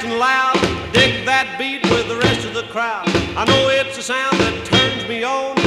getting loud. Dig that beat with the rest of the crowd. I know it's a sound that turns me on.